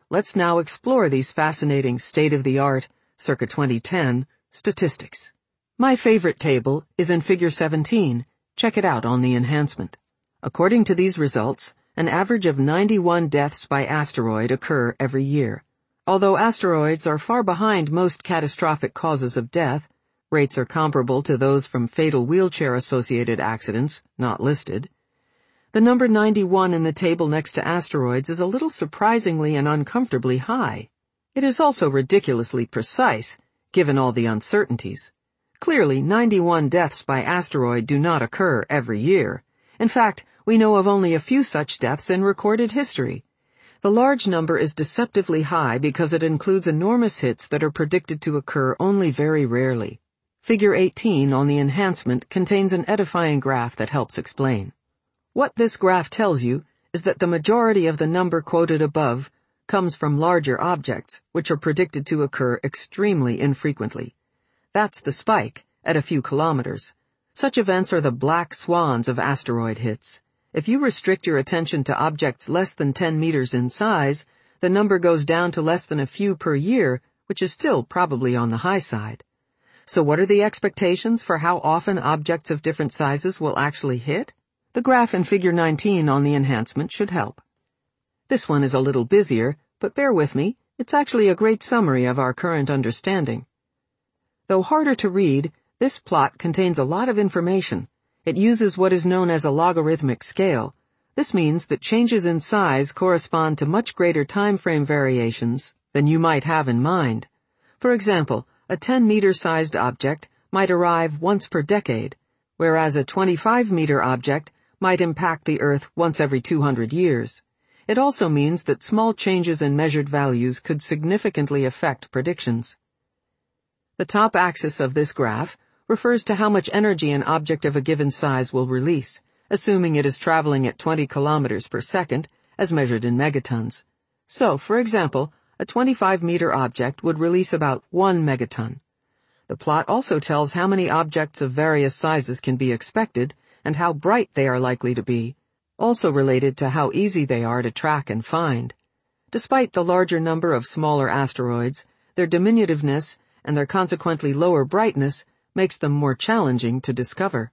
let's now explore these fascinating state-of-the-art, circa 2010, statistics. My favorite table is in Figure 17. Check it out on the enhancement. According to these results, an average of 91 deaths by asteroid occur every year. Although asteroids are far behind most catastrophic causes of death, rates are comparable to those from fatal wheelchair-associated accidents, not listed. The number 91 in the table next to asteroids is a little surprisingly and uncomfortably high. It is also ridiculously precise, given all the uncertainties. Clearly, 91 deaths by asteroid do not occur every year. In fact, we know of only a few such deaths in recorded history. The large number is deceptively high because it includes enormous hits that are predicted to occur only very rarely. Figure 18 on the enhancement contains an edifying graph that helps explain. What this graph tells you is that the majority of the number quoted above comes from larger objects, which are predicted to occur extremely infrequently. That's the spike, at a few kilometers. Such events are the black swans of asteroid hits. If you restrict your attention to objects less than 10 meters in size, the number goes down to less than a few per year, which is still probably on the high side. So what are the expectations for how often objects of different sizes will actually hit? The graph in Figure 19 on the enhancement should help. This one is a little busier, but bear with me, it's actually a great summary of our current understanding. Though harder to read, this plot contains a lot of information. It uses what is known as a logarithmic scale. This means that changes in size correspond to much greater time frame variations than you might have in mind. For example, a 10-meter-sized object might arrive once per decade, whereas a 25-meter object might impact the Earth once every 200 years. It also means that small changes in measured values could significantly affect predictions. The top axis of this graph refers to how much energy an object of a given size will release, assuming it is traveling at 20 kilometers per second, as measured in megatons. So, for example, a 25-meter object would release about 1 megaton. The plot also tells how many objects of various sizes can be expected and how bright they are likely to be, also related to how easy they are to track and find. Despite the larger number of smaller asteroids, their diminutiveness and their consequently lower brightness makes them more challenging to discover.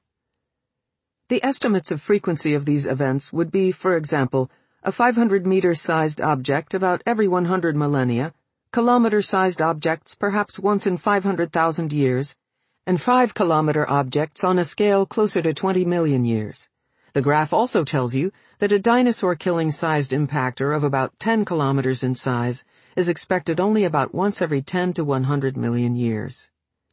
The estimates of frequency of these events would be, for example, a 500-meter-sized object about every 100 millennia, kilometer-sized objects perhaps once in 500,000 years, and 5-kilometer objects on a scale closer to 20 million years. The graph also tells you that a dinosaur-killing-sized impactor of about 10 kilometers in size is expected only about once every 10 to 100 million years.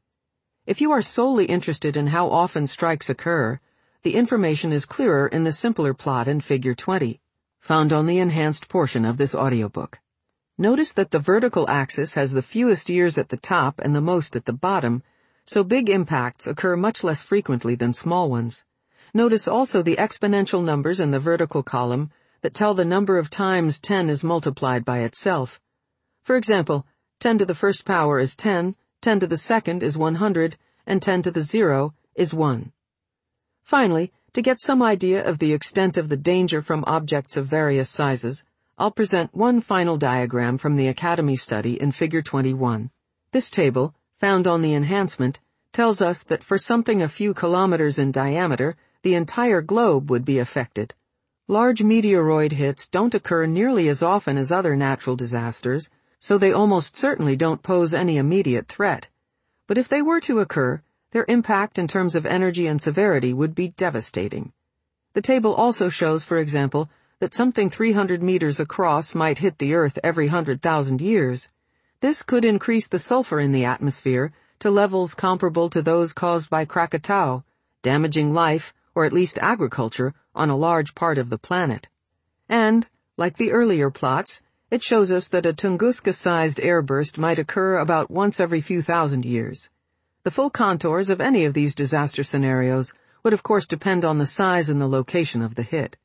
If you are solely interested in how often strikes occur, the information is clearer in the simpler plot in Figure 20, found on the enhanced portion of this audiobook. Notice that the vertical axis has the fewest years at the top and the most at the bottom, so big impacts occur much less frequently than small ones. Notice also the exponential numbers in the vertical column that tell the number of times 10 is multiplied by itself. For example, 10 to the first power is 10, 10 to the second is 100, and 10 to the 0 is 1. Finally, to get some idea of the extent of the danger from objects of various sizes, I'll present one final diagram from the Academy study in Figure 21. This table, found on the enhancement, tells us that for something a few kilometers in diameter, the entire globe would be affected. Large meteoroid hits don't occur nearly as often as other natural disasters, so they almost certainly don't pose any immediate threat. But if they were to occur, their impact in terms of energy and severity would be devastating. The table also shows, for example, that something 300 meters across might hit the Earth every 100,000 years. This could increase the sulfur in the atmosphere to levels comparable to those caused by Krakatau, damaging life, or at least agriculture, on a large part of the planet. And, like the earlier plots, it shows us that a Tunguska-sized airburst might occur about once every few thousand years. The full contours of any of these disaster scenarios would of course depend on the size and the location of the hit.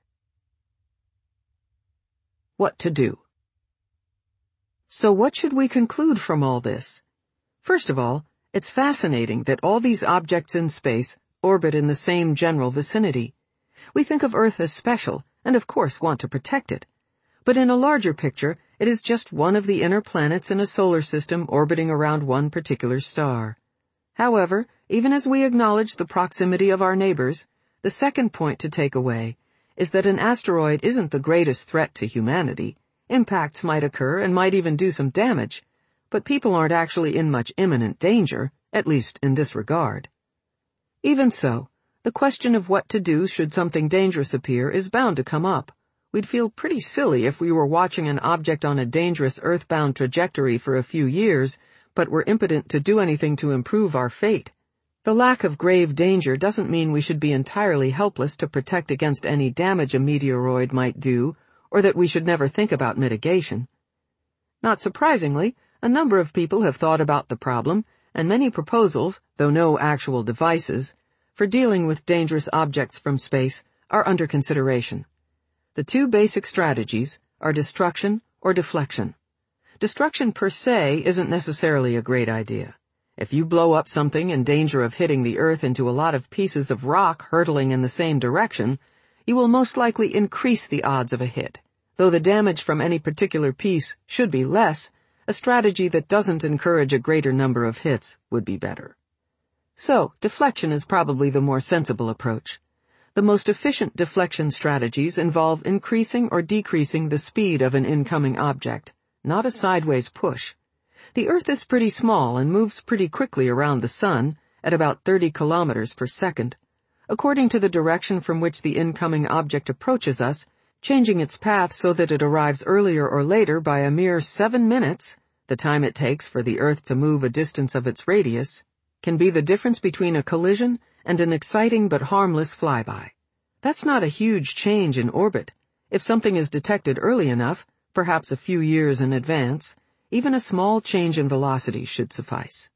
What to do? So what should we conclude from all this? First of all, it's fascinating that all these objects in space orbit in the same general vicinity. We think of Earth as special, and of course want to protect it. But in a larger picture, It is just one of the inner planets in a solar system orbiting around one particular star. However, even as we acknowledge the proximity of our neighbors, the second point to take away is that an asteroid isn't the greatest threat to humanity. Impacts might occur and might even do some damage, but people aren't actually in much imminent danger, at least in this regard. Even so, the question of what to do should something dangerous appear is bound to come up. We'd feel pretty silly if we were watching an object on a dangerous earthbound trajectory for a few years, but were impotent to do anything to improve our fate. The lack of grave danger doesn't mean we should be entirely helpless to protect against any damage a meteoroid might do, or that we should never think about mitigation. Not surprisingly, a number of people have thought about the problem, and many proposals, though no actual devices, for dealing with dangerous objects from space are under consideration. The two basic strategies are destruction or deflection. Destruction per se isn't necessarily a great idea. If you blow up something in danger of hitting the Earth into a lot of pieces of rock hurtling in the same direction, you will most likely increase the odds of a hit. Though the damage from any particular piece should be less, a strategy that doesn't encourage a greater number of hits would be better. So, deflection is probably the more sensible approach. The most efficient deflection strategies involve increasing or decreasing the speed of an incoming object, not a sideways push. The Earth is pretty small and moves pretty quickly around the Sun, at about 30 kilometers per second. According to the direction from which the incoming object approaches us, changing its path so that it arrives earlier or later by a mere 7 minutes, the time it takes for the Earth to move a distance of its radius, can be the difference between a collision and an exciting but harmless flyby. That's not a huge change in orbit. If something is detected early enough, perhaps a few years in advance, even a small change in velocity should suffice.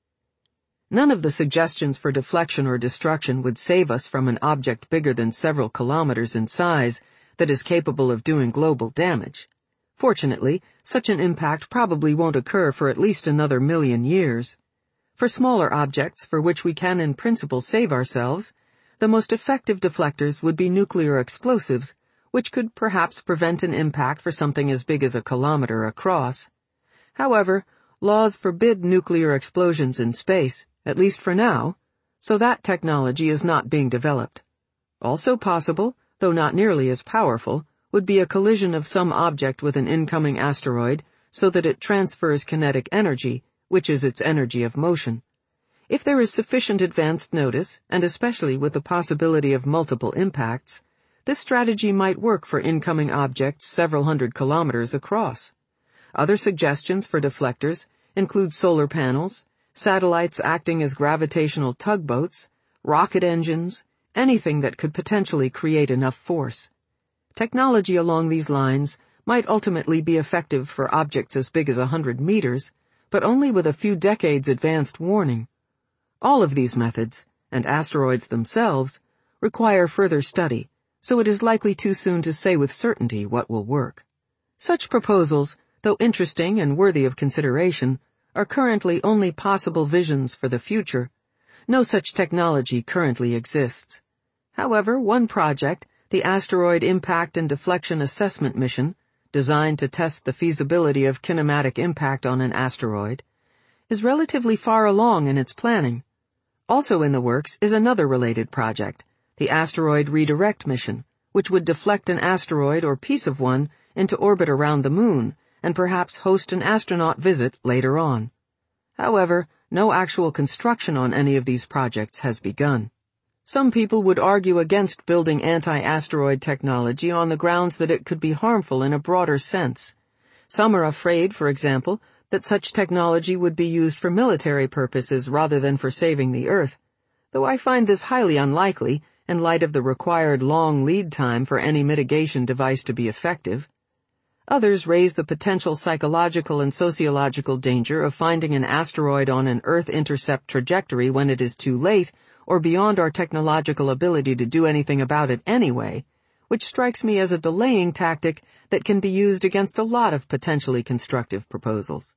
None of the suggestions for deflection or destruction would save us from an object bigger than several kilometers in size that is capable of doing global damage. Fortunately, such an impact probably won't occur for at least another 1,000,000 years. For smaller objects for which we can in principle save ourselves, the most effective deflectors would be nuclear explosives, which could perhaps prevent an impact for something as big as a kilometer across. However, laws forbid nuclear explosions in space, at least for now, so that technology is not being developed. Also possible, though not nearly as powerful, would be a collision of some object with an incoming asteroid so that it transfers kinetic energy, which is its energy of motion. If there is sufficient advanced notice, and especially with the possibility of multiple impacts, this strategy might work for incoming objects several hundred kilometers across. Other suggestions for deflectors include solar panels, satellites acting as gravitational tugboats, rocket engines, anything that could potentially create enough force. Technology along these lines might ultimately be effective for objects as big as 100 meters, but only with a few decades advanced warning. All of these methods, and asteroids themselves, require further study, so it is likely too soon to say with certainty what will work. Such proposals, though interesting and worthy of consideration, are currently only possible visions for the future. No such technology currently exists. However, one project, the Asteroid Impact and Deflection Assessment Mission, designed to test the feasibility of kinematic impact on an asteroid, is relatively far along in its planning. Also in the works is another related project, the Asteroid Redirect Mission, which would deflect an asteroid or piece of one into orbit around the Moon, and perhaps host an astronaut visit later on. However, no actual construction on any of these projects has begun. Some people would argue against building anti-asteroid technology on the grounds that it could be harmful in a broader sense. Some are afraid, for example, that such technology would be used for military purposes rather than for saving the Earth, though I find this highly unlikely in light of the required long lead time for any mitigation device to be effective. Others raise the potential psychological and sociological danger of finding an asteroid on an Earth intercept trajectory when it is too late or beyond our technological ability to do anything about it anyway, which strikes me as a delaying tactic that can be used against a lot of potentially constructive proposals.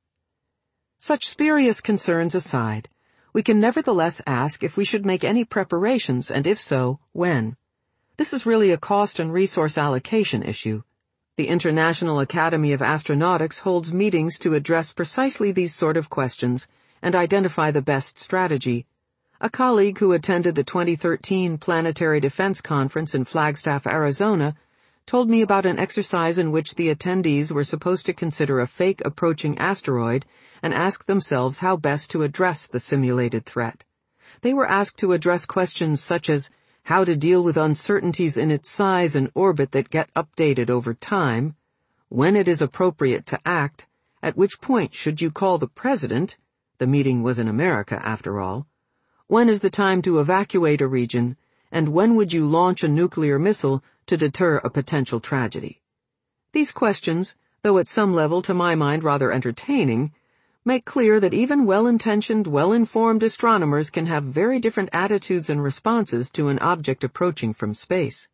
Such spurious concerns aside, we can nevertheless ask if we should make any preparations, and if so, when. This is really a cost and resource allocation issue. The International Academy of Astronautics holds meetings to address precisely these sort of questions and identify the best strategy. A colleague who attended the 2013 Planetary Defense Conference in Flagstaff, Arizona, told me about an exercise in which the attendees were supposed to consider a fake approaching asteroid and ask themselves how best to address the simulated threat. They were asked to address questions such as how to deal with uncertainties in its size and orbit that get updated over time, when it is appropriate to act, at which point should you call the president, the meeting was in America after all, when is the time to evacuate a region, and when would you launch a nuclear missile to deter a potential tragedy? These questions, though at some level to my mind rather entertaining, make clear that even well-intentioned, well-informed astronomers can have very different attitudes and responses to an object approaching from space.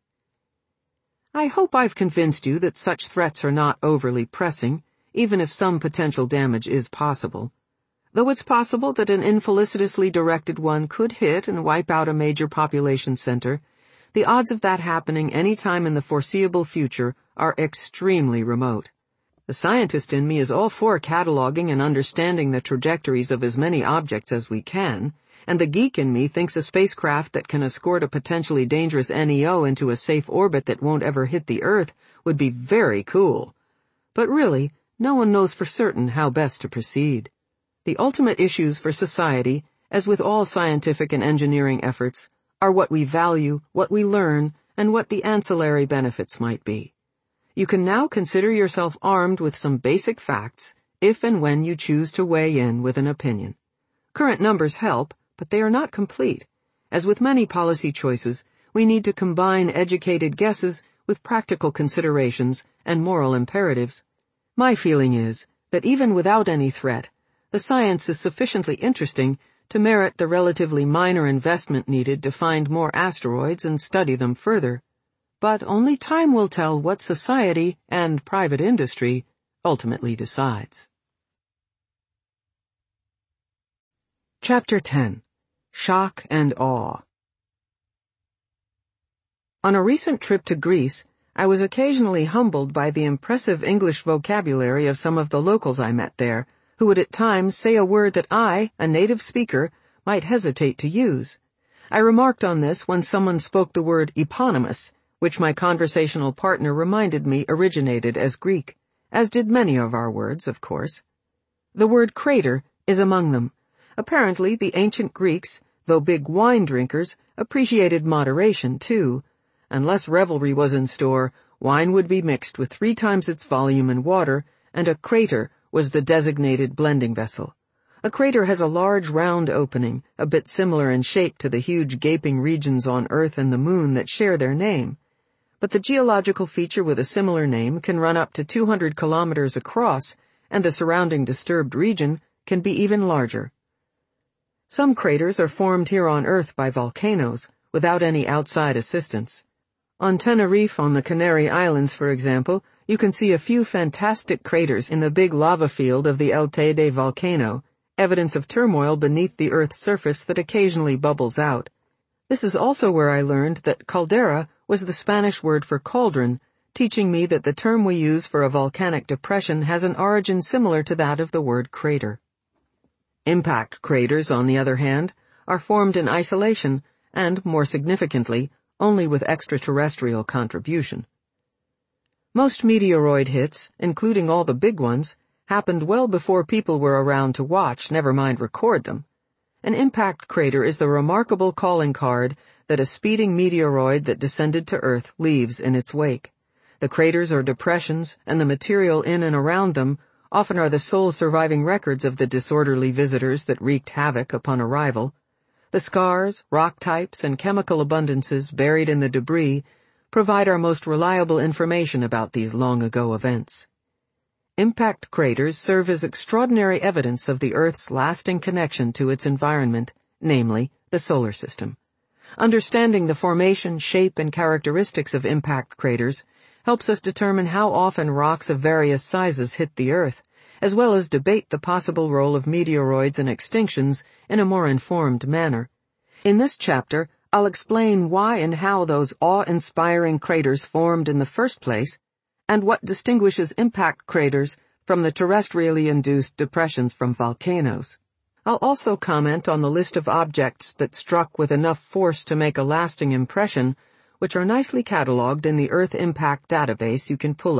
I hope I've convinced you that such threats are not overly pressing, even if some potential damage is possible. Though it's possible that an infelicitously directed one could hit and wipe out a major population center, the odds of that happening any time in the foreseeable future are extremely remote. The scientist in me is all for cataloging and understanding the trajectories of as many objects as we can, and the geek in me thinks a spacecraft that can escort a potentially dangerous NEO into a safe orbit that won't ever hit the Earth would be very cool. But really, no one knows for certain how best to proceed. The ultimate issues for society, as with all scientific and engineering efforts, are what we value, what we learn, and what the ancillary benefits might be. You can now consider yourself armed with some basic facts if and when you choose to weigh in with an opinion. Current numbers help, but they are not complete. As with many policy choices, we need to combine educated guesses with practical considerations and moral imperatives. My feeling is that even without any threat, the science is sufficiently interesting to merit the relatively minor investment needed to find more asteroids and study them further. But only time will tell what society and private industry ultimately decides. Chapter 10. Shock and Awe. On a recent trip to Greece, I was occasionally humbled by the impressive English vocabulary of some of the locals I met there, who would at times say a word that I, a native speaker, might hesitate to use. I remarked on this when someone spoke the word eponymous, which my conversational partner reminded me originated as Greek, as did many of our words, of course. The word crater is among them. Apparently, the ancient Greeks, though big wine drinkers, appreciated moderation, too. Unless revelry was in store, wine would be mixed with 3 times its volume in water, and a crater was the designated blending vessel. A crater has a large round opening, a bit similar in shape to the huge gaping regions on Earth and the Moon that share their name. But the geological feature with a similar name can run up to 200 kilometers across, and the surrounding disturbed region can be even larger. Some craters are formed here on Earth by volcanoes, without any outside assistance. On Tenerife, on the Canary Islands, for example, you can see a few fantastic craters in the big lava field of the El Teide volcano, evidence of turmoil beneath the Earth's surface that occasionally bubbles out. This is also where I learned that caldera was the Spanish word for cauldron, teaching me that the term we use for a volcanic depression has an origin similar to that of the word crater. Impact craters, on the other hand, are formed in isolation and, more significantly, only with extraterrestrial contribution. Most meteoroid hits, including all the big ones, happened well before people were around to watch, never mind record them. An impact crater is the remarkable calling card that a speeding meteoroid that descended to Earth leaves in its wake. The craters or depressions, and the material in and around them, often are the sole surviving records of the disorderly visitors that wreaked havoc upon arrival. The scars, rock types, and chemical abundances buried in the debris provide our most reliable information about these long-ago events. Impact craters serve as extraordinary evidence of the Earth's lasting connection to its environment, namely, the solar system. Understanding the formation, shape, and characteristics of impact craters helps us determine how often rocks of various sizes hit the Earth, as well as debate the possible role of meteoroids and extinctions in a more informed manner. In this chapter, I'll explain why and how those awe-inspiring craters formed in the first place, and what distinguishes impact craters from the terrestrially induced depressions from volcanoes. I'll also comment on the list of objects that struck with enough force to make a lasting impression, which are nicely cataloged in the Earth Impact database you can pull